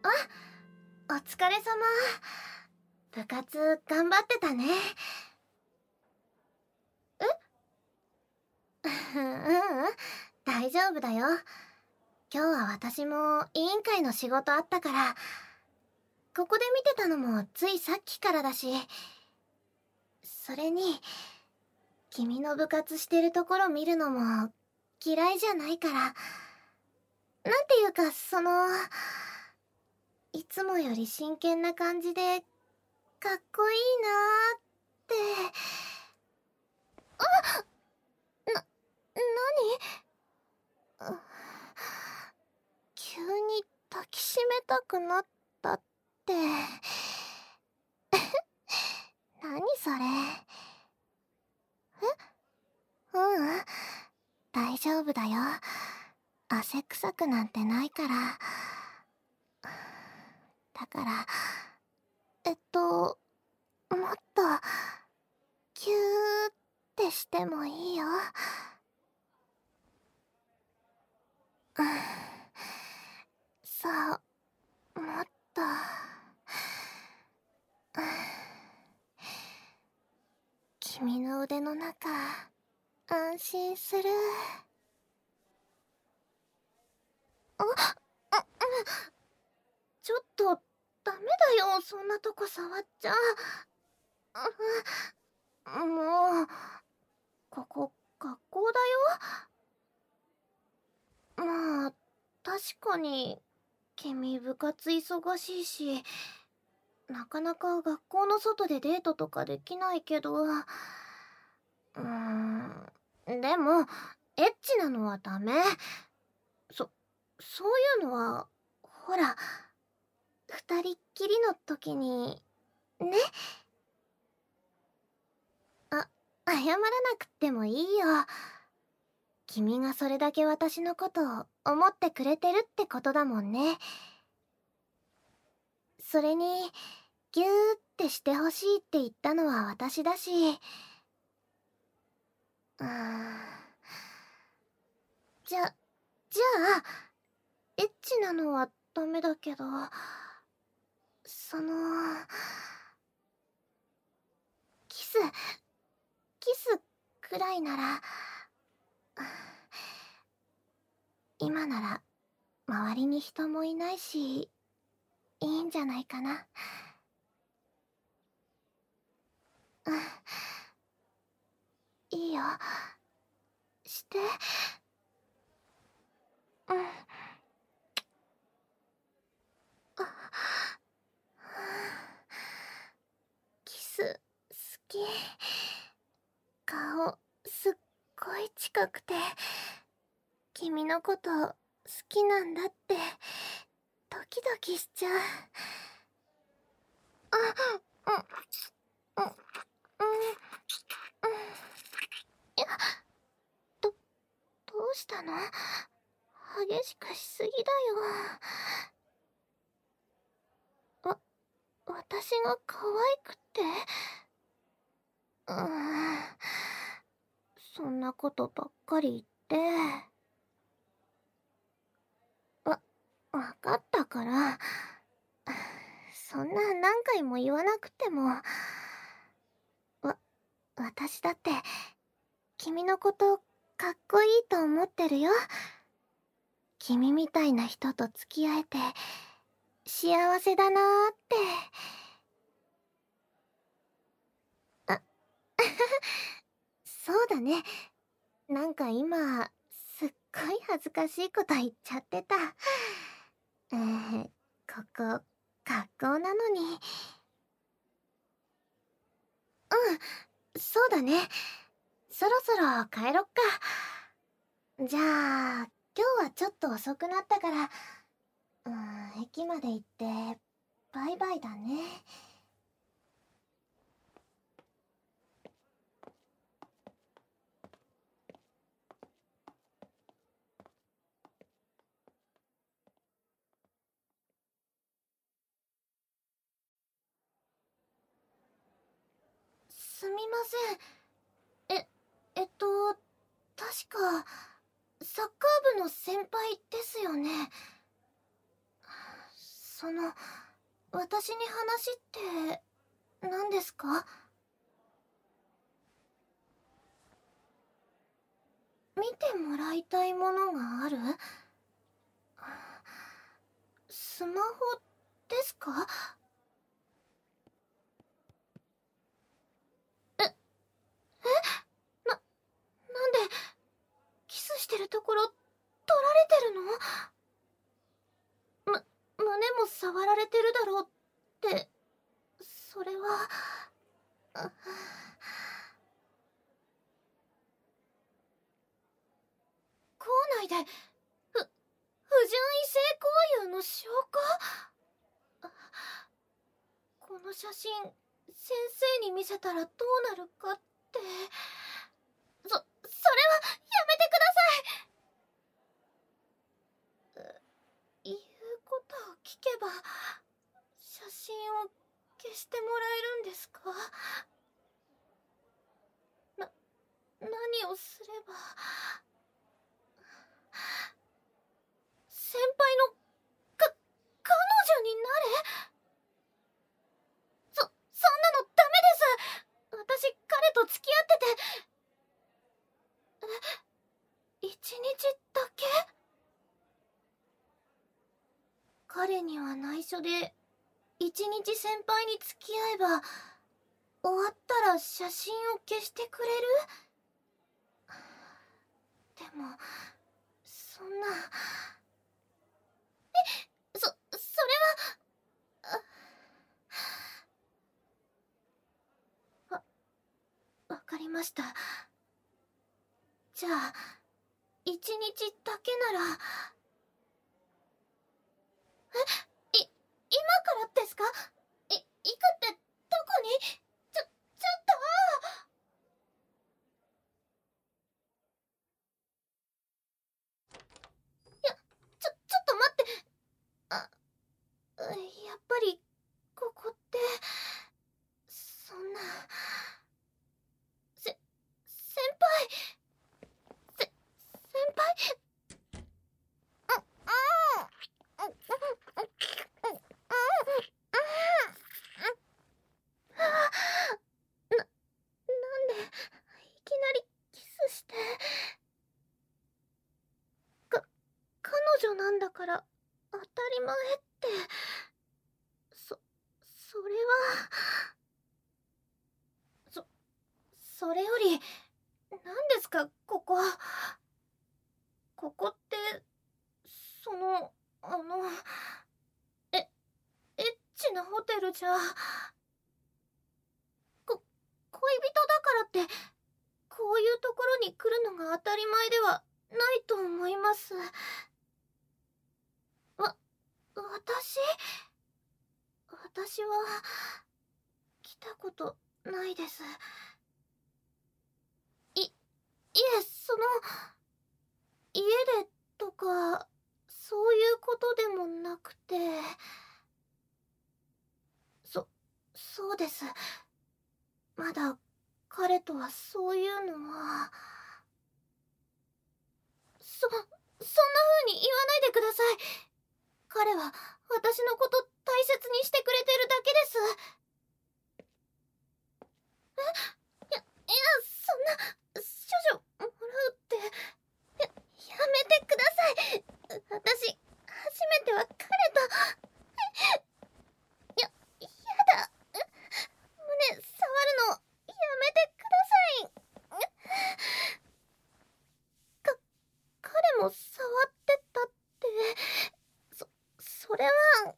お疲れ様。部活頑張ってたね。うんうん、大丈夫だよ。今日は私も委員会の仕事あったから、ここで見てたのもついさっきからだし、それに君の部活してるところ見るのも嫌いじゃないから、なんていうかいつもより真剣な感じでかっこいいなーって。な、何？急に抱きしめたくなったって。何それ。うん、大丈夫だよ。汗臭くなんてないから。だから、もっと、キューってしてもいいよ。うん、そう、もっと。君の腕の中、安心する。ちょっと、ダメだよ、そんなとこ触っちゃ。もう、ここ、学校だよ。まあ、確かに、君部活忙しいし、なかなか学校の外でデートとかできないけど、でも、エッチなのはダメ。そういうのは、ほら、二人っきりの時に、ね。謝らなくってもいいよ。君がそれだけ私のことを思ってくれてるってことだもんね。それに、ギューってしてほしいって言ったのは私だし、じゃあ、エッチなのはダメだけど、その、キス、キスくらいなら、今なら周りに人もいないし、いいんじゃないかな。いいよ。して。キス、好き。顔、すっごい近くて、君のこと好きなんだって、ドキドキしちゃう。いや、ど、どうしたの？激しくしすぎだよ。私が可愛くて？そんなことばっかり言って。わかったから。そんな何回も言わなくても。私だって、君のことかっこいいと思ってるよ。君みたいな人と付き合えて、幸せだなーって。そうだね。なんか今、すっごい恥ずかしいこと言っちゃってた。ここ、学校なのに。そうだね。そろそろ帰ろっか。じゃあ、今日はちょっと遅くなったから、駅まで行って、バイバイだね。すみません。確か、サッカー部の先輩ですよね。 私に話って何ですか？見てもらいたいものがある？スマホですか？なんでキスしてるところ撮られてるの？胸も触られてるだろうって、それは。あ校内で不純異性交友の証拠？この写真先生に見せたらどうなるかって。それはやめてください。言うことを聞けば写真を消してもらえるんですか？何をすれば。先輩の彼女になれ？そんなのダメです。私彼と付き合ってて。一日だけ？彼には内緒で一日先輩に付き合えば終わったら写真を消してくれる？でもそんな。それは。わかりました。じゃあ一日だけなら。今からですか？行くってどこに？ちょっと。ちょっと待って。やっぱりここってそんな。先輩先輩。なんでいきなりキスして。彼女なんだから当たり前って。それは。それより何ですかここ？ここってあのエッチなホテルじゃ。恋人だからってこういうところに来るのが当たり前ではないと思います。私は来たことないです。いえ、家でとかそういうことでもなくて。そうです。まだ彼とはそういうのは。そんな風に言わないでください。彼は私のこと大切にしてくれてるだけです。そんな処女もらうって。やめてください。私初めては彼と。やだ。胸触るのやめてください。彼も触ってたって。それは。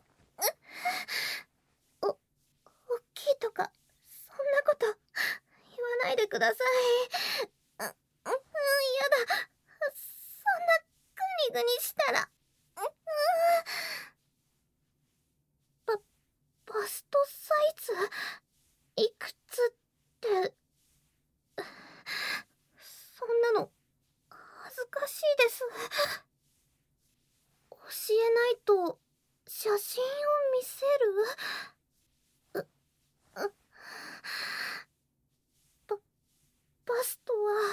大きいとかそんなこと言わないでください。やだ。そんなグニグニしたら。バストサイズいくつって。そんなの恥ずかしいです。教えないと写真を見せる？ババストは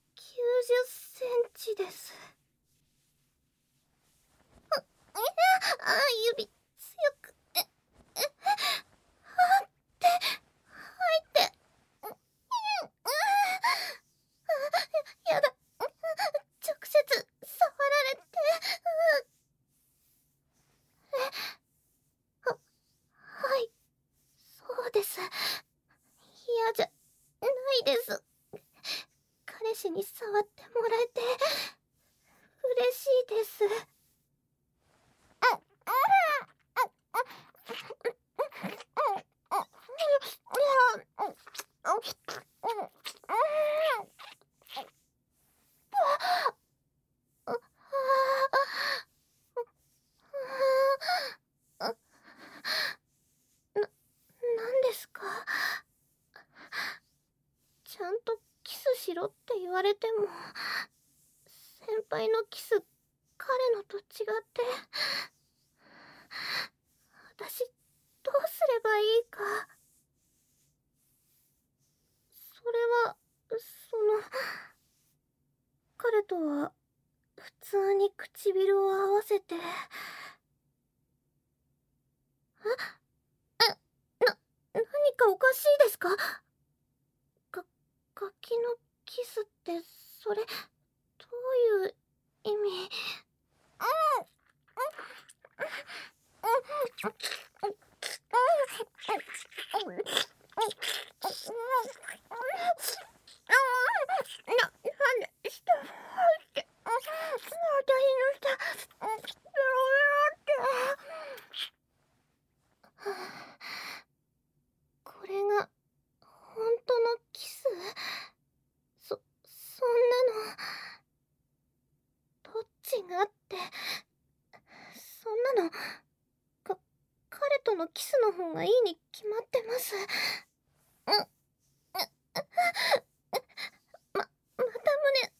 90センチです。 しに触ってもらえて嬉しいです。なんですか？ちゃんとキスしろって言われても、先輩のキス、彼のと違って、私、どうすればいいか。それは、彼とは、普通に唇を合わせて、何かおかしいですか？ガキのキスって、それ、どういう意味？なんで下入って、私の下、ベロベロって。これが、本当のキス？そんなの、どっちがって、そんなの、彼とのキスの方がいいに決まってます。また胸、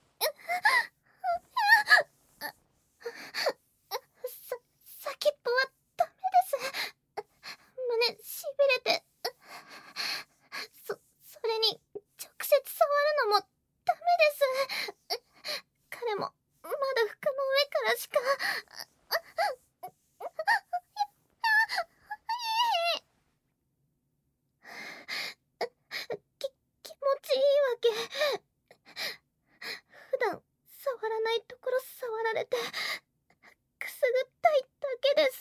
先っぽはダメです。胸しびれて、それに直接触るのもダメです。彼もまだ服の上からしか。気持ちいいわけ。普段触らないところ触られてくすぐったいだけです。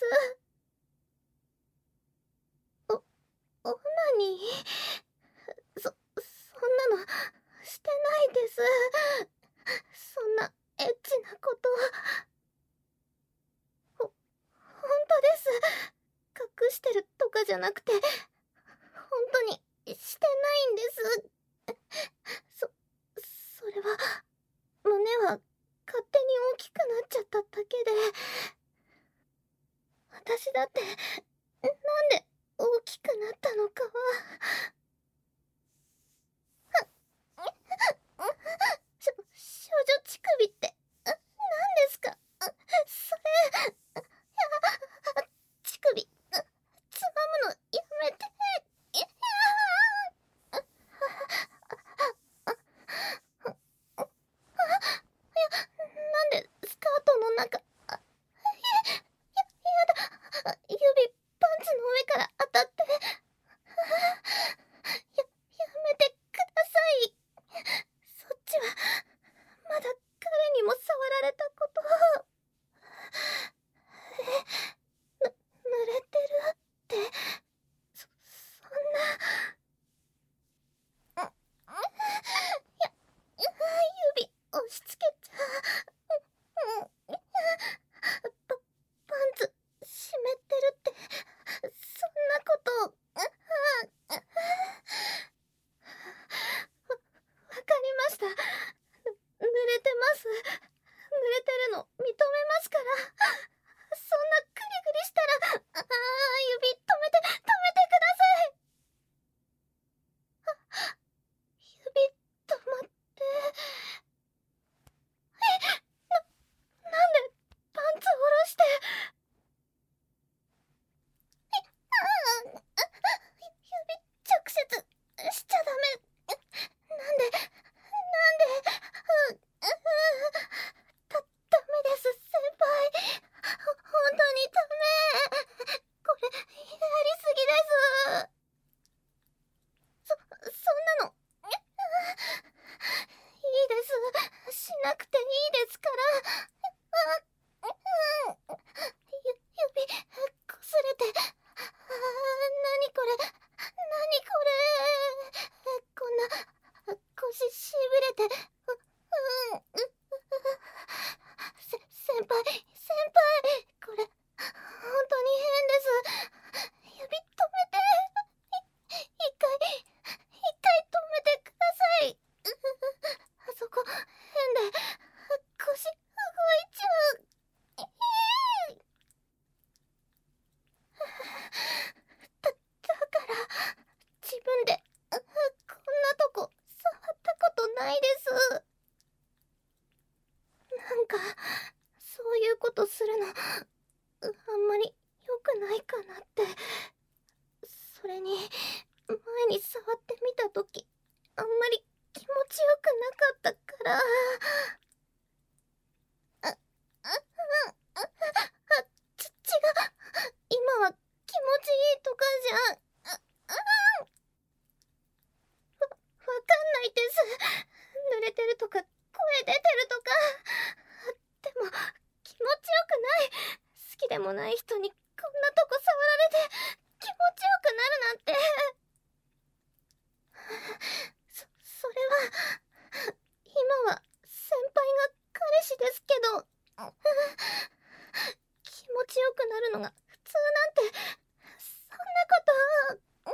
オナニー？そんなのしてないです。そんなエッチなこと。本当です。隠してるとかじゃなくて、本当にしてないんです。それは、胸は勝手に大きくなっちゃっただけで、私だってなんで大きくなったのかは。少女乳首って何ですか？それ、乳首つまむのやめて。なんでスカートの中、やだ、指パンツの上から当たって。やめてください。そっちはまだ彼にも触られたことを。濡れてるって、そんな。指押し付けちゃ。パンツ湿ってるって、そんなことを。わかりました。濡れてます。濡れてるの認めますから。そんなグリグリしたら、指止めてください。指止まって。なんでパンツ下ろして。指直接しちゃダメ。なんで、ダメです、先輩。本当にダメ。これ、やりすぎです。そんなの、いいです。しなくていいですから。指、こすれて。何これ、何これ。こんな、腰しびれて。 あんまり良くないかなって。それに前に触ってみた時あんまり気持ちよくなかったから。あ、あ、あ、あ、違う。今は気持ちいいとかじゃ、わかんないです。濡れてるとか声出てるとか。でも気持ちよくない。好きでもない人にこんなとこ触られて気持ちよくなるなんて。それは今は先輩が彼氏ですけど、気持ちよくなるのが普通なんて、そんなこと。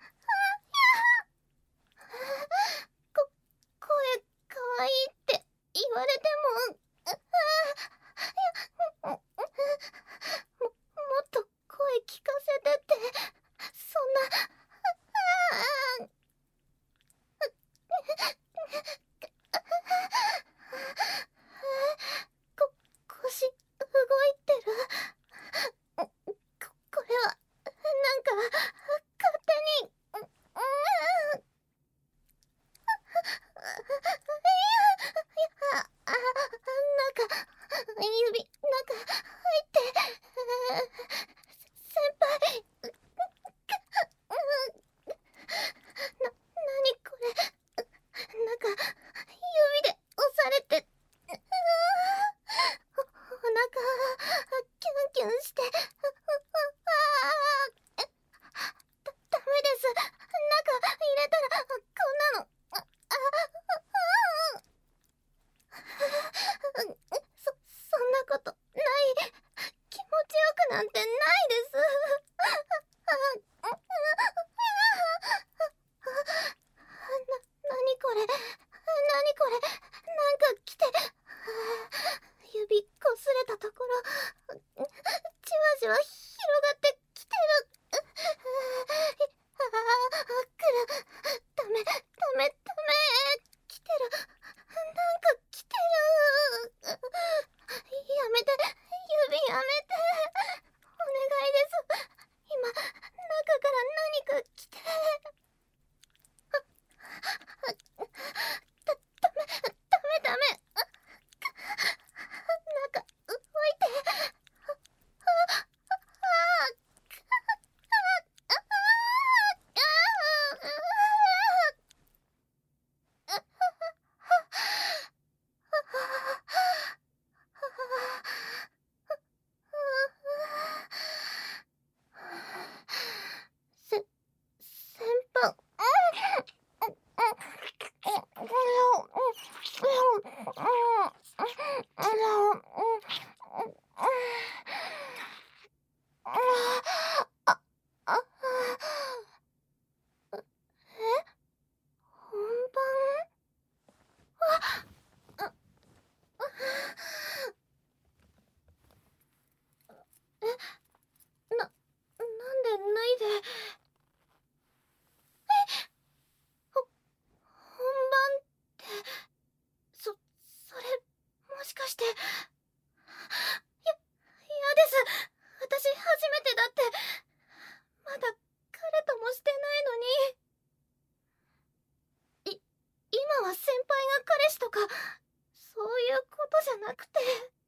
こ声かわいいって言われても、もっと声聞かせてって、そんな。腰動いてる。これはなんか勝手に。なんか指中入って先輩。何これ。なんか指で押されてお腹キュンキュンして。ダメです。中入れたらこんなの。そんなことない。気持ちよくなんてないです。何これ。何これ。なんか来て。指こすれたところじわじわ広がってきてる。来る。ダメダメダメ。来てる。なんか来てる。やめて。指やめて。お願いです。今中から何か来て。ダメ。中動いて。先輩。本番。なんで脱いで。ほ本番って、それもしかして。嫌です。私初めてだって。まだ彼ともしてないのに。今は先輩が彼氏とかそういうことじゃなくて。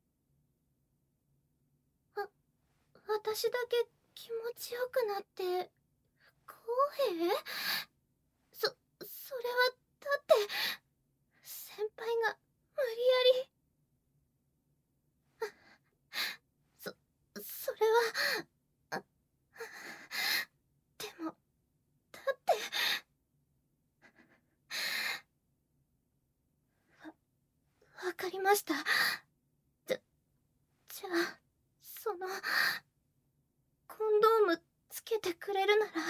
私だけ気持ちよくなって不公平。それはだって先輩が無理やり。それは。でもだってわかりました。じゃあコンドームつけてくれるなら。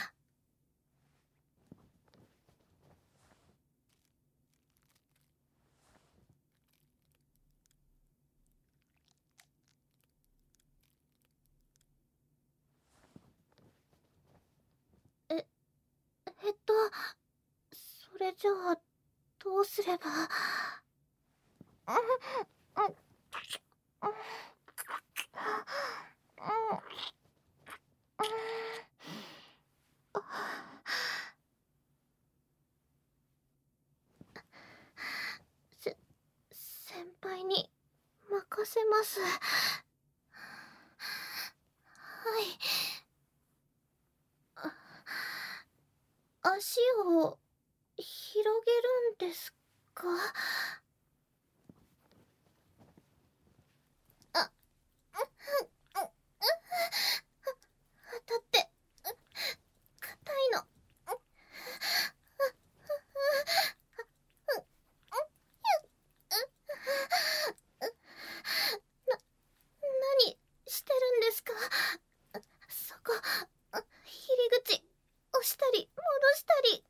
それじゃあどうすれば。 先輩に任せます。はい。足を広げるんですか？だって硬いの。何してるんですか？そこ、入り口押したり戻したり。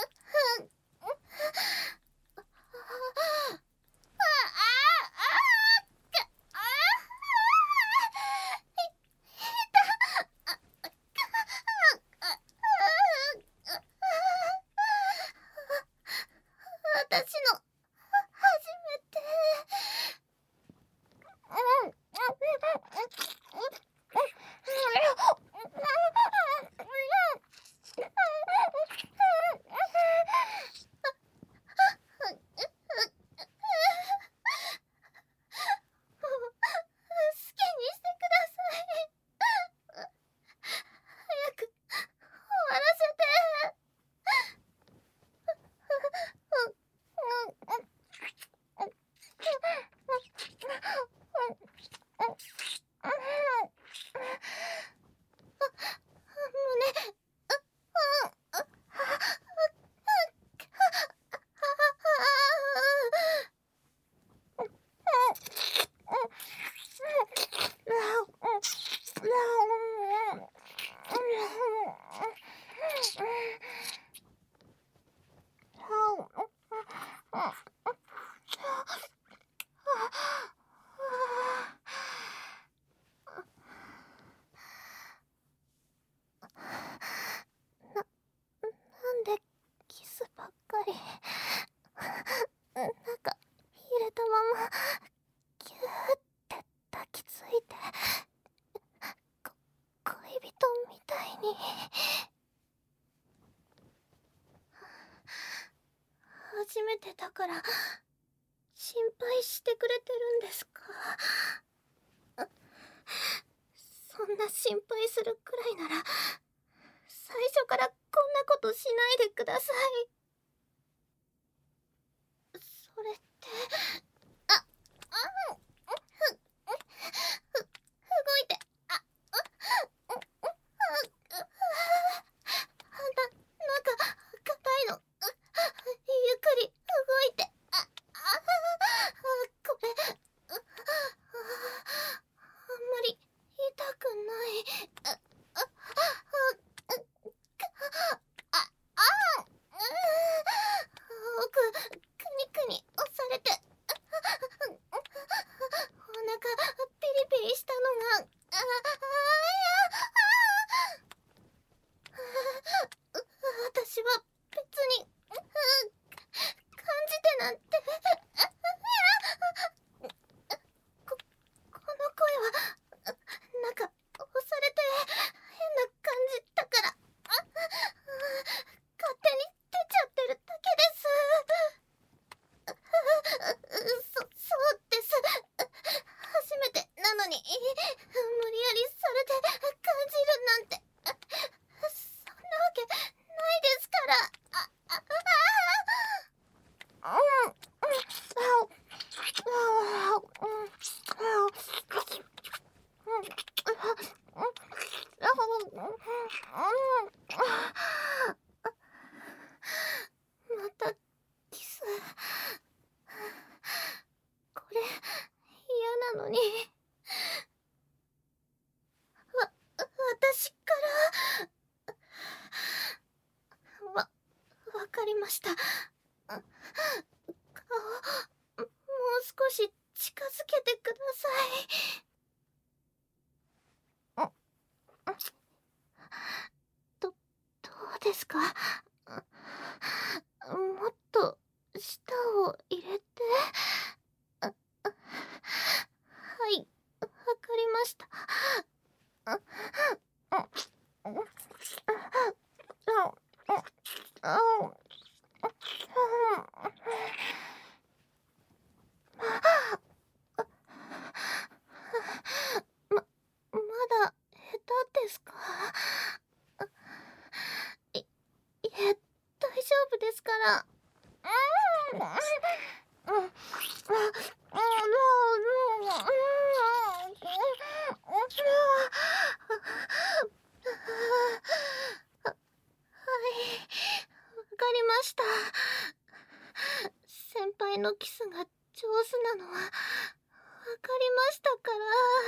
私の初めて。好きにしてください。早く終わらせて。胸。なんでキスばっかり。なんか入れたままギューって抱きついて、恋人みたいに。初めてだから心配してくれてるんですか？そんな心配するくらいなら最初からこんなことしないでください。それって、動いて、なんか硬いの。ゆっくり動いて。これ、あんまり痛くない。奥、くにくに押されて。お腹ピリピリしたのが。私は別に感じてなんて。この声はなんか押されて変な感じだから、勝手に出ちゃってるだけです。そうです。初めてなのに無理やりされて感じるなんて、そんなわけないですから。またキス。これ嫌なのに。私からわかりました。顔もう少し近づけてください。どうですか？もっと舌を入れて。はい、わかりました。 りました。先輩のキスが上手なのはわかりましたから。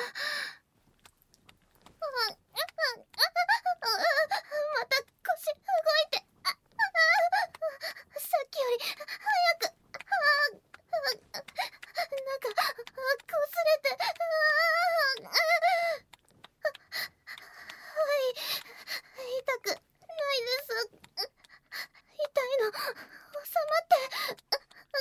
また腰動いて、さっきより早く、なんかこすれて、はい、痛くないです。痛いの収まって、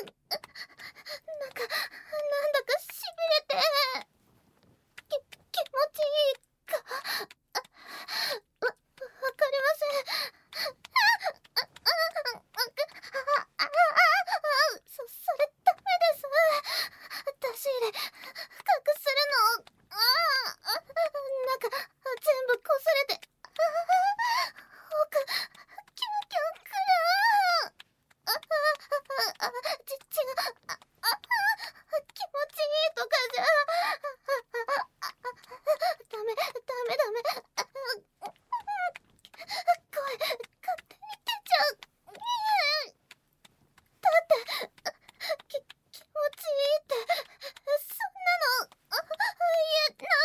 なんだかしびれて、気持ちいいか、わかりません。それダメです。出し入れ隠するの。なんか全部こすれて、奥キュンキュンくる。血が気持ちいいとかじゃダメ。声勝手に出ちゃう。だって気持ちいいってそんなの言え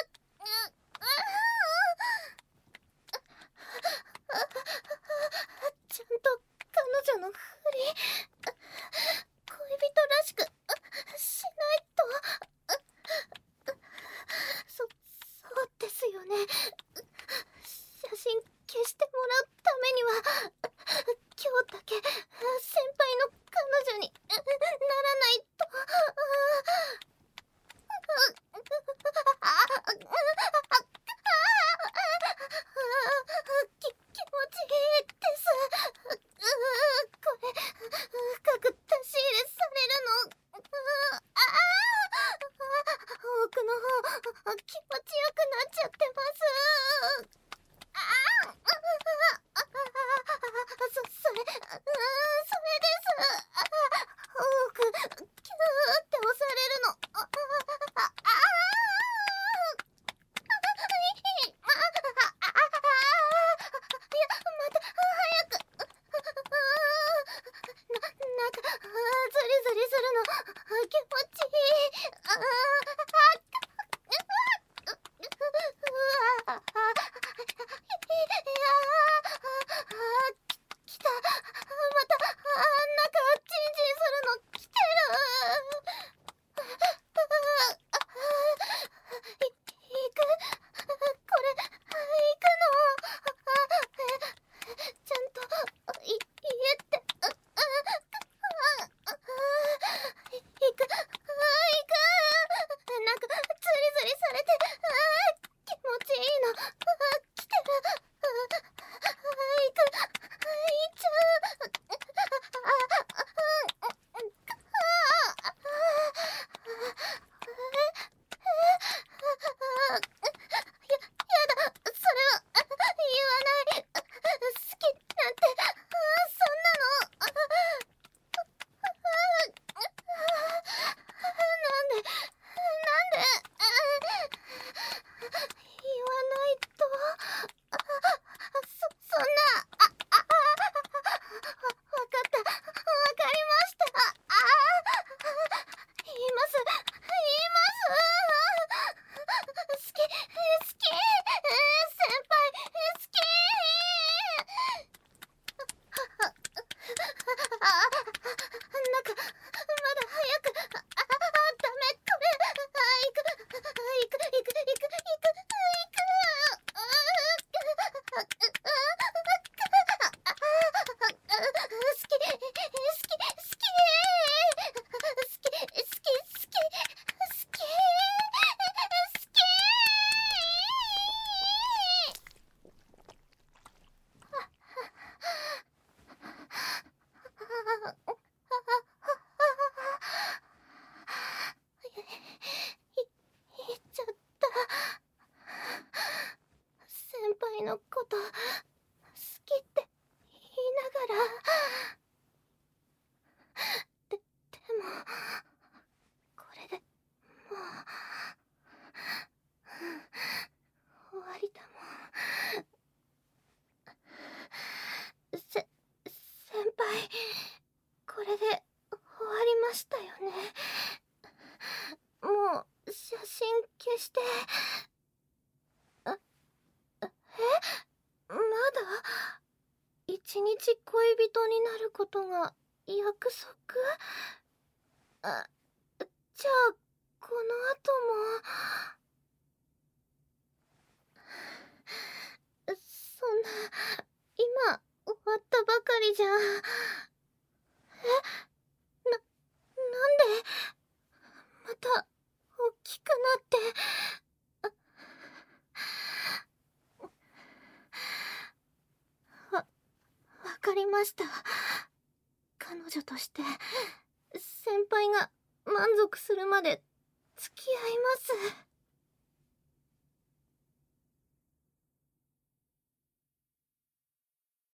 ちゃんと彼女のふり恋人らしくしないと。そうですよね。写真消してもらうためには今日だけ先輩の彼女にならないと。気持ちいいです。これ深く出し入れされるの。奥の方気持ちよくなっちゃってます。それです。奥キューって押されるの。いや、また早く。なんかズリズリするの気持ちいい。来た。またなんかチンチンするの来てる。行く？これ行くの？ちゃんと言えって。行く。なんかズリズリされて気持ちいいの来てる。行く。 ましたよね。もう写真消して。まだ一日恋人になることが約束？じゃあこの後も。そんな、今終わったばかりじゃ。なんでまた大きくなって。わかりました。彼女として先輩が満足するまで付き合います。